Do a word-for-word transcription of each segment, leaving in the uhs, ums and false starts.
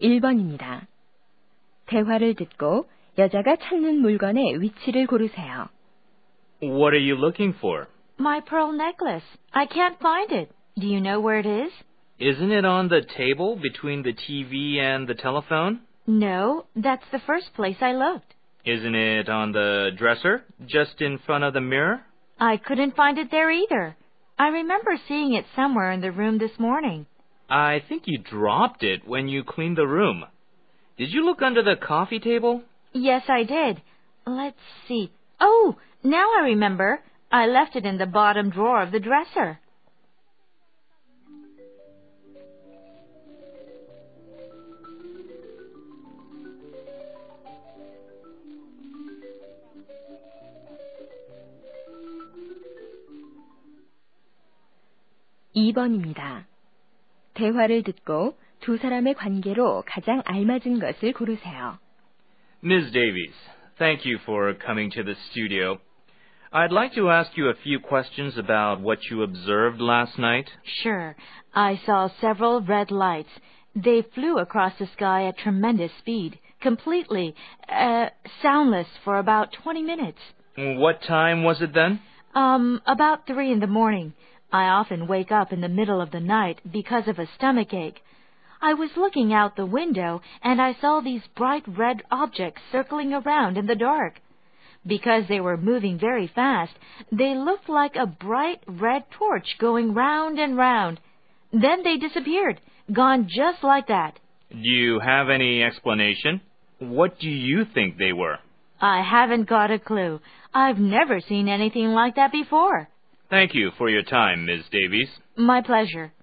일 번입니다. 대화를 듣고 여자가 찾는 물건의 위치를 고르세요. What are you looking for? My pearl necklace. I can't find it. Do you know where it is? Isn't it on the table between the T V and the telephone? No, that's the first place I looked. Isn't it on the dresser, just in front of the mirror? I couldn't find it there either. I remember seeing it somewhere in the room this morning. I think you dropped it when you cleaned the room. Did you look under the coffee table? Yes, I did. Let's see. Oh, now I remember. I left it in the bottom drawer of the dresser. 이 번입니다. 대화를 듣고 두 사람의 관계로 가장 알맞은 것을 고르세요. Miz Davies, thank you for coming to the studio. I'd like to ask you a few questions about what you observed last night. Sure. I saw several red lights. They flew across the sky at tremendous speed, completely uh, soundless for about twenty minutes. What time was it then? Um, about three in the morning. I often wake up in the middle of the night because of a stomachache. I was looking out the window and I saw these bright red objects circling around in the dark. Because they were moving very fast, they looked like a bright red torch going round and round. Then they disappeared, gone just like that. Do you have any explanation? What do you think they were? I haven't got a clue. I've never seen anything like that before. Thank you for your time, Miz Davies. My pleasure.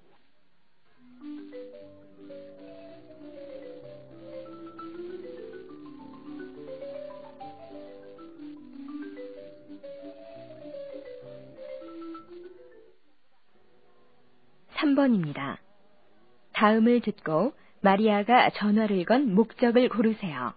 삼 번입니다. 다음을 듣고 마리아가 전화를 건 목적을 고르세요.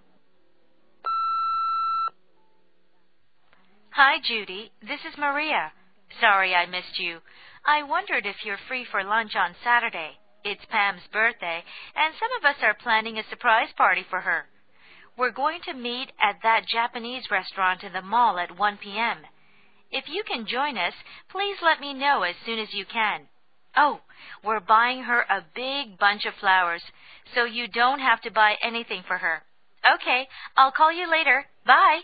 Hi, Judy. This is Maria. Sorry I missed you. I wondered if you're free for lunch on Saturday. It's Pam's birthday, and some of us are planning a surprise party for her. We're going to meet at that Japanese restaurant in the mall at one p.m. If you can join us, please let me know as soon as you can. Oh, we're buying her a big bunch of flowers, so you don't have to buy anything for her. Okay, I'll call you later. Bye.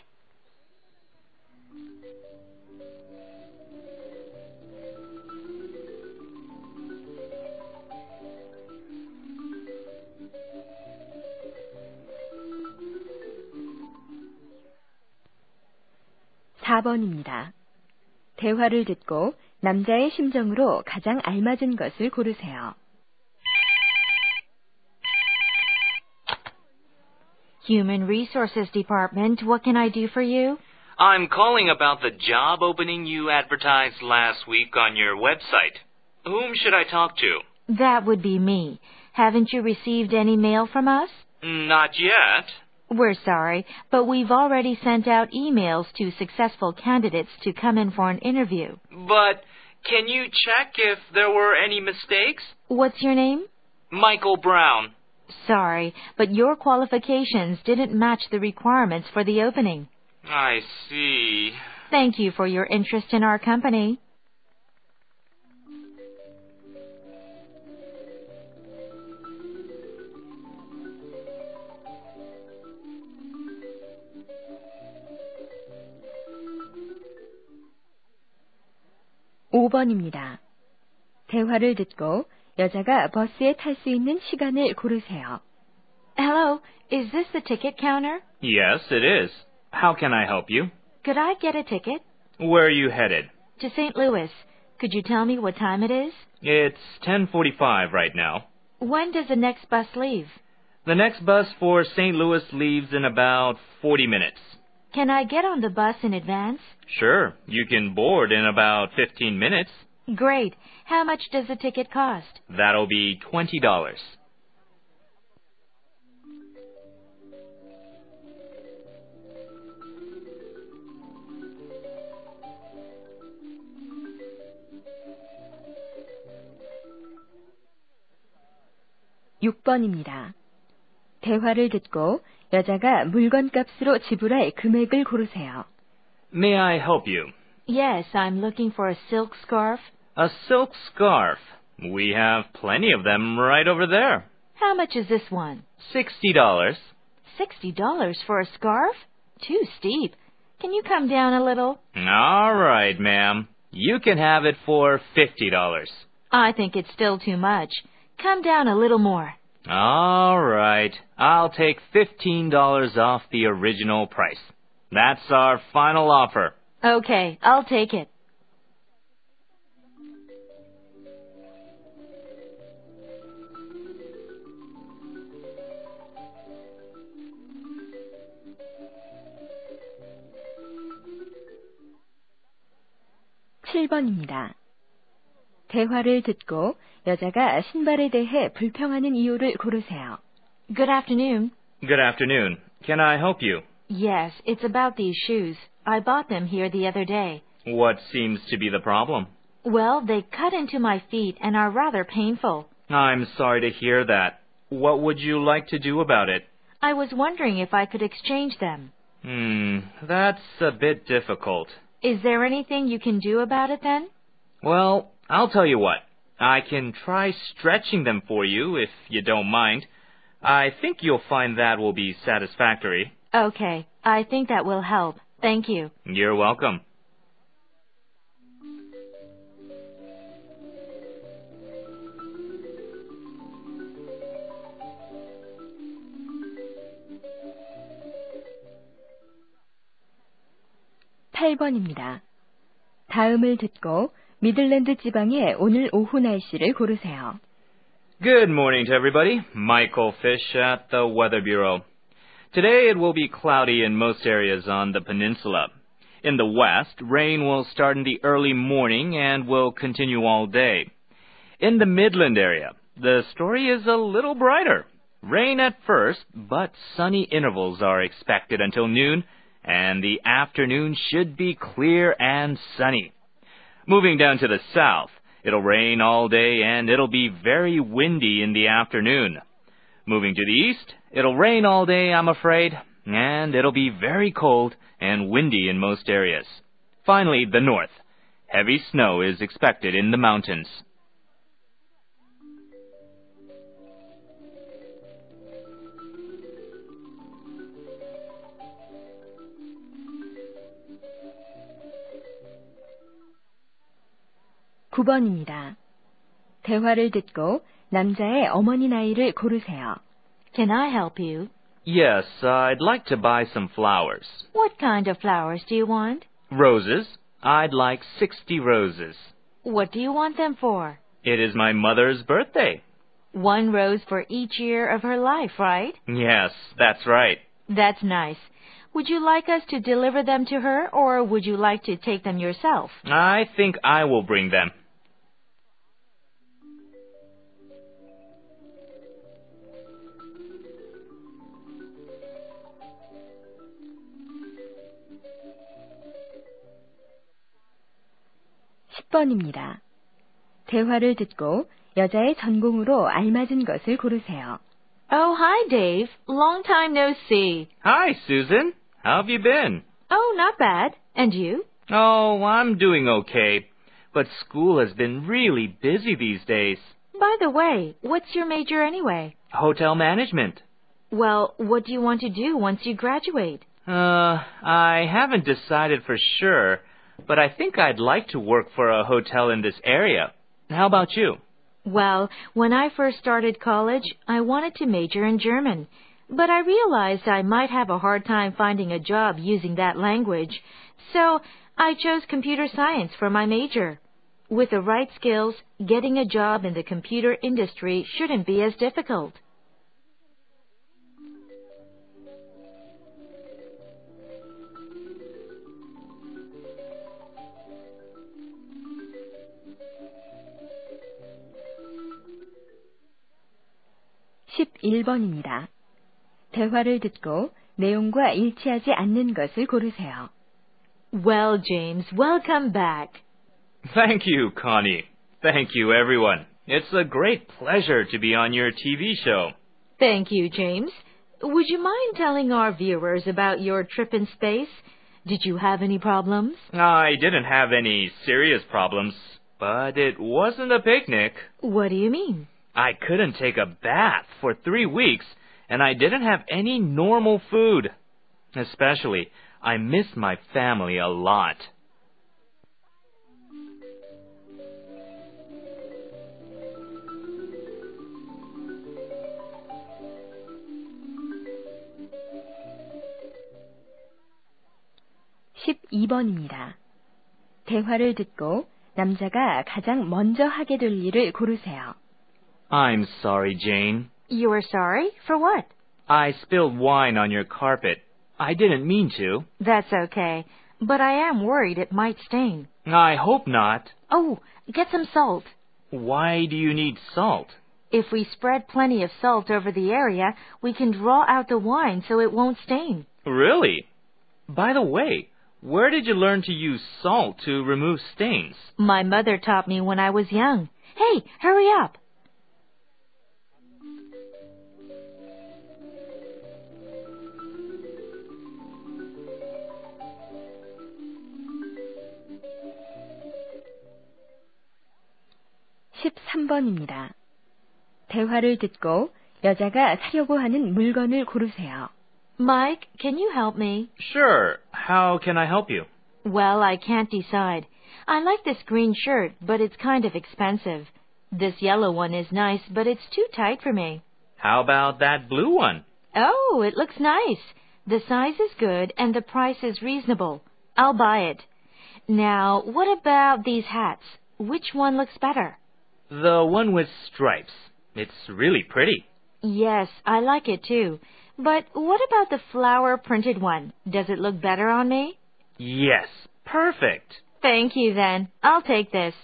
사 번입니다. 대화를 듣고 남자의 심정으로 가장 알맞은 것을 고르세요. Human Resources Department, what can I do for you? I'm calling about the job opening you advertised last week on your website. Whom should I talk to? That would be me. Haven't you received any mail from us? Not yet. We're sorry, but we've already sent out emails to successful candidates to come in for an interview. But can you check if there were any mistakes? What's your name? Michael Brown. Sorry, but your qualifications didn't match the requirements for the opening. I see. Thank you for your interest in our company. 오 번입니다. 대화를 듣고 여자가 버스에 탈 수 있는 시간을 고르세요. Hello, is this the ticket counter? Yes, it is. How can I help you? Could I get a ticket? Where are you headed? To Saint Louis. Could you tell me what time it is? It's ten forty-five right now. When does the next bus leave? The next bus for Saint Louis leaves in about forty minutes. Can I get on the bus in advance? Sure, you can board in about fifteen minutes. Great. How much does the ticket cost? That'll be twenty dollars. 육 번입니다. 대화를 듣고 여자가 물건값으로 지불할 금액을 고르세요. May I help you? Yes, I'm looking for a silk scarf. A silk scarf. We have plenty of them right over there. How much is this one? Sixty dollars. Sixty dollars for a scarf? Too steep. Can you come down a little? All right, ma'am. You can have it for fifty dollars. I think it's still too much. Come down a little more. All right. I'll take fifteen dollars off the original price. That's our final offer. Okay, I'll take it. 칠 번입니다. 대화를 듣고 여자가 신발에 대해 불평하는 이유를 고르세요. Good afternoon. Good afternoon. Can I help you? Yes, it's about these shoes. I bought them here the other day. What seems to be the problem? Well, they cut into my feet and are rather painful. I'm sorry to hear that. What would you like to do about it? I was wondering if I could exchange them. Hmm, that's a bit difficult. Is there anything you can do about it then? Well, I'll tell you what. I can try stretching them for you if you don't mind. I think you'll find that will be satisfactory. Okay, I think that will help. Thank you. You're welcome. 팔 번입니다. 다음을 듣고 미들랜드 지방의 오늘 오후 날씨를 고르세요. Good morning to everybody. Michael Fish at the Weather Bureau. Today it will be cloudy in most areas on the peninsula. In the west, rain will start in the early morning and will continue all day. In the Midland area, the story is a little brighter. Rain at first, but sunny intervals are expected until noon, and the afternoon should be clear and sunny. Moving down to the south, it'll rain all day and it'll be very windy in the afternoon. Moving to the east, it'll rain all day, I'm afraid, and it'll be very cold and windy in most areas. Finally, the north. Heavy snow is expected in the mountains. 구 번입니다. 대화를 듣고 남자의 어머니 나이를 고르세요. Can I help you? Yes, I'd like to buy some flowers. What kind of flowers do you want? Roses. I'd like sixty roses. What do you want them for? It is my mother's birthday. One rose for each year of her life, right? Yes, that's right. That's nice. Would you like us to deliver them to her, or would you like to take them yourself? I think I will bring them. 십 번입니다. 대화를 듣고 여자의 전공으로 알맞은 것을 고르세요. Oh, hi, Dave. Long time no see. Hi, Susan. How have you been? Oh, not bad. And you? Oh, I'm doing okay. But school has been really busy these days. By the way, what's your major anyway? Hotel management. Well, what do you want to do once you graduate? Uh, I haven't decided for sure, but I think I'd like to work for a hotel in this area. How about you? Well, when I first started college, I wanted to major in German, but I realized I might have a hard time finding a job using that language, so I chose computer science for my major. With the right skills, getting a job in the computer industry shouldn't be as difficult. 십일 번입니다. 대화를 듣고 내용과 일치하지 않는 것을 고르세요. Well, James, welcome back. Thank you, Connie. Thank you, everyone. It's a great pleasure to be on your T V show. Thank you, James. would you mind telling our viewers about your trip in space? Did you have any problems? I didn't have any serious problems, but it wasn't a picnic. What do you mean? I couldn't take a bath for three weeks, and I didn't have any normal food. Especially, I missed my family a lot. 십이 번입니다. 대화를 듣고 남자가 가장 먼저 하게 될 일을 고르세요. I'm sorry, Jane. You are sorry? For what? I spilled wine on your carpet. I didn't mean to. That's okay, but I am worried it might stain. I hope not. Oh, get some salt. Why do you need salt? If we spread plenty of salt over the area, we can draw out the wine so it won't stain. Really? By the way, where did you learn to use salt to remove stains? My mother taught me when I was young. Hey, hurry up. 십삼 번입니다. 대화를 듣고 여자가 사려고 하는 물건을 고르세요. Mike, can you help me? Sure. How can I help you? Well, I can't decide. I like this green shirt, but it's kind of expensive. This yellow one is nice, but it's too tight for me. How about that blue one? Oh, it looks nice. The size is good and the price is reasonable. I'll buy it. Now, what about these hats? Which one looks better? The one with stripes. It's really pretty. Yes, I like it too. But what about the flower printed one? Does it look better on me? Yes, perfect. Thank you then. I'll take this.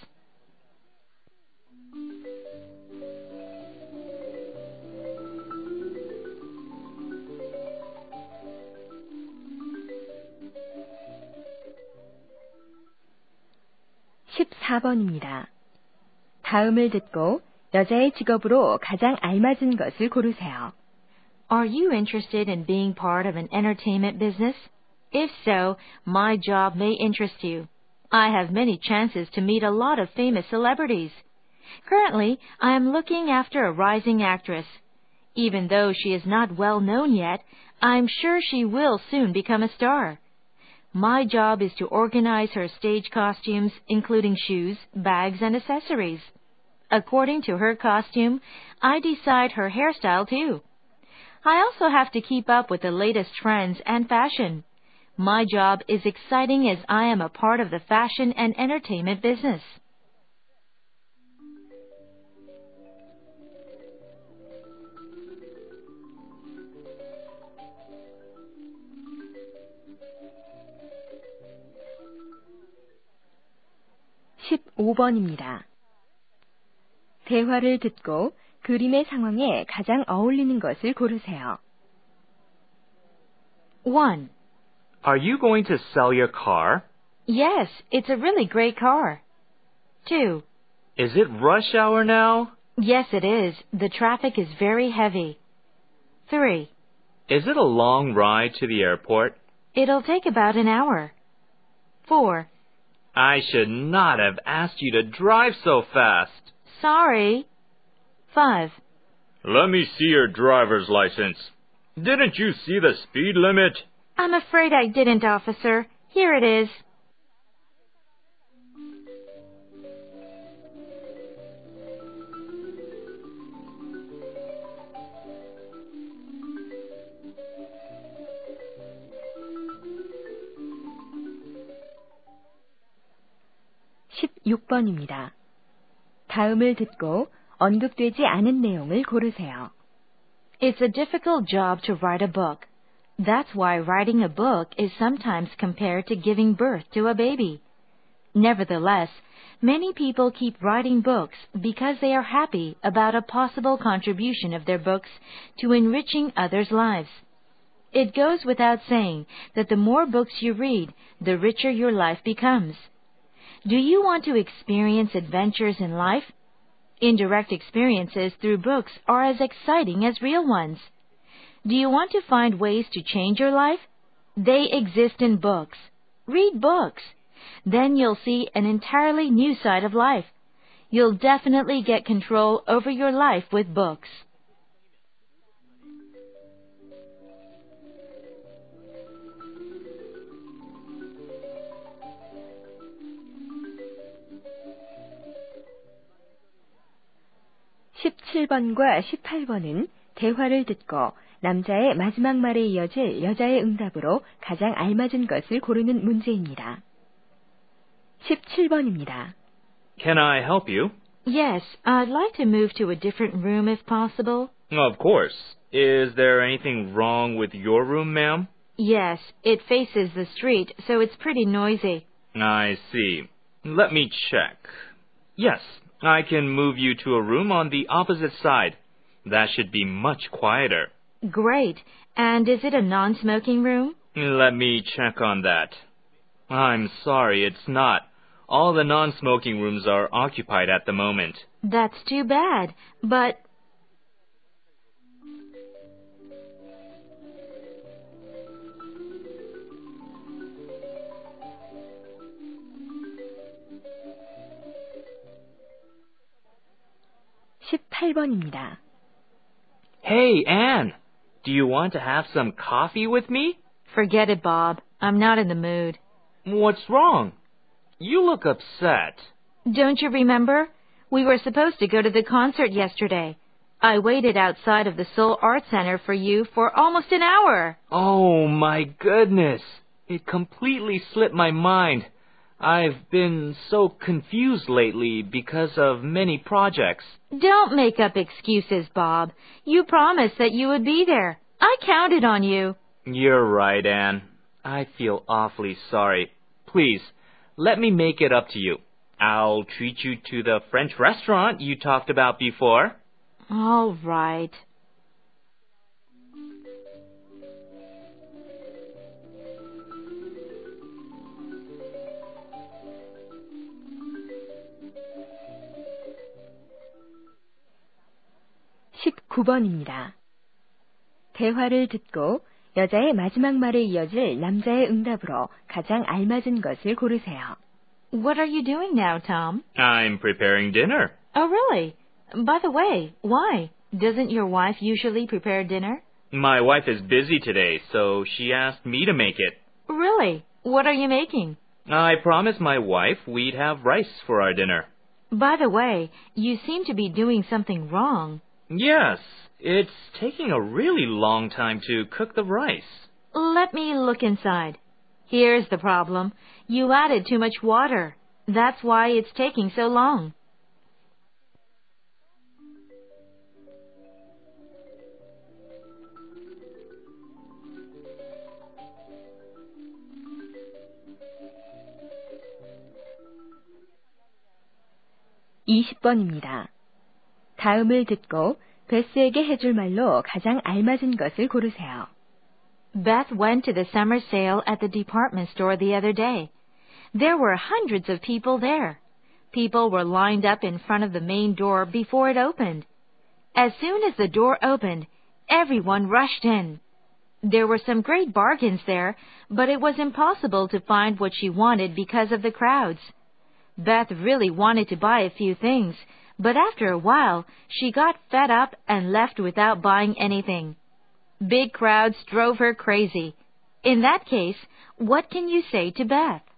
십사 번입니다. 다음을 듣고 여자의 직업으로 가장 알맞은 것을 고르세요. Are you interested in being part of an entertainment business? If so, my job may interest you. I have many chances to meet a lot of famous celebrities. Currently, I am looking after a rising actress. Even though she is not well known yet, I'm sure she will soon become a star. My job is to organize her stage costumes, including shoes, bags, and accessories. According to her costume, I decide her hairstyle too. I also have to keep up with the latest trends and fashion. My job is exciting as I am a part of the fashion and entertainment business. 십오 번입니다. 대화를 듣고 그림의 상황에 가장 어울리는 것을 고르세요. one. Are you going to sell your car? Yes, it's a really great car. two. Is it rush hour now? Yes, it is. The traffic is very heavy. three. Is it a long ride to the airport? It'll take about an hour. four. I should not have asked you to drive so fast. Sorry. five. Let me see your driver's license. Didn't you see the speed limit? I'm afraid I didn't, officer. Here it is. 십육 번입니다. 다음을 듣고 언급되지 않은 내용을 고르세요. It's a difficult job to write a book. That's why writing a book is sometimes compared to giving birth to a baby. Nevertheless, many people keep writing books because they are happy about a possible contribution of their books to enriching others' lives. It goes without saying that the more books you read, the richer your life becomes. Do you want to experience adventures in life? Indirect experiences through books are as exciting as real ones. Do you want to find ways to change your life? They exist in books. Read books. Then you'll see an entirely new side of life. You'll definitely get control over your life with books. 십칠 번과 십팔 번은 대화를 듣고 남자의 마지막 말에 이어질 여자의 응답으로 가장 알맞은 것을 고르는 문제입니다. 십칠 번입니다. Can I help you? Yes, I'd like to move to a different room if possible. Of course. Is there anything wrong with your room, ma'am? Yes, it faces the street, so it's pretty noisy. I see. Let me check. Yes, I can move you to a room on the opposite side. That should be much quieter. Great. And is it a non-smoking room? Let me check on that. I'm sorry, it's not. All the non-smoking rooms are occupied at the moment. That's too bad, but... 십팔 번입니다. Hey, Anne, do you want to have some coffee with me? Forget it, Bob. I'm not in the mood. What's wrong? You look upset. Don't you remember? We were supposed to go to the concert yesterday. I waited outside of the Seoul Art Center for you for almost an hour. Oh, my goodness. It completely slipped my mind. I've been so confused lately because of many projects. Don't make up excuses, Bob. You promised that you would be there. I counted on you. You're right, Anne. I feel awfully sorry. Please, let me make it up to you. I'll treat you to the French restaurant you talked about before. All right. 십구 번입니다. 대화를 듣고 여자의 마지막 말에 이어질 남자의 응답으로 가장 알맞은 것을 고르세요. What are you doing now, Tom? I'm preparing dinner. Oh, really? By the way, why? Doesn't your wife usually prepare dinner? My wife is busy today, so she asked me to make it. Really? What are you making? I promised my wife we'd have rice for our dinner. By the way, you seem to be doing something wrong. Yes, it's taking a really long time to cook the rice. Let me look inside. Here's the problem. You added too much water. That's why it's taking so long. 이십 번입니다. 다음을 듣고 베스에게 해줄 말로 가장 알맞은 것을 고르세요. Beth went to the summer sale at the department store the other day. There were hundreds of people there. People were lined up in front of the main door before it opened. As soon as the door opened, everyone rushed in. There were some great bargains there, but it was impossible to find what she wanted because of the crowds. Beth really wanted to buy a few things, but after a while, she got fed up and left without buying anything. Big crowds drove her crazy. In that case, what can you say to Beth?